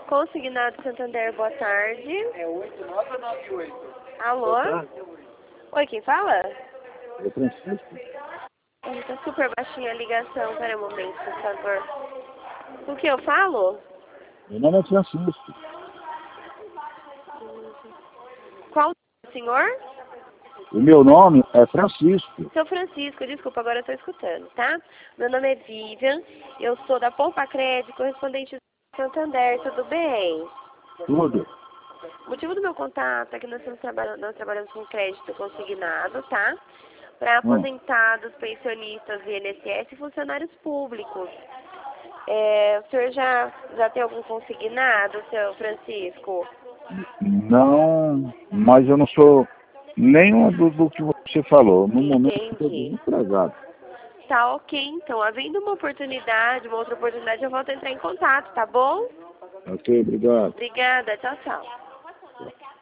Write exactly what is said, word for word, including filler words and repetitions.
Consignado Santander, boa tarde. É oito nove nove oito. Alô? Oi, quem fala? É Francisco. Está super baixinha a ligação. Pera um momento, por favor. O que eu falo? Meu nome é Francisco. Qual o senhor? O meu nome é Francisco. Seu Francisco, desculpa, agora eu estou escutando, tá? Meu nome é Vivian, eu sou da Poupa Crédito, correspondente do Santander, tudo bem? Tudo. O motivo do meu contato é que nós, estamos trabalhando, nós trabalhamos com crédito consignado, tá? Para aposentados, pensionistas, I N S S e funcionários públicos. É, o senhor já, já tem algum consignado, seu Francisco? Não, mas eu não sou nenhum do, do que você falou. No momento eu estou Entendi. desempregado. Tá ok, então. Havendo uma oportunidade, uma outra oportunidade, eu volto a entrar em contato, tá bom? Ok, obrigado. Obrigada, tchau, tchau.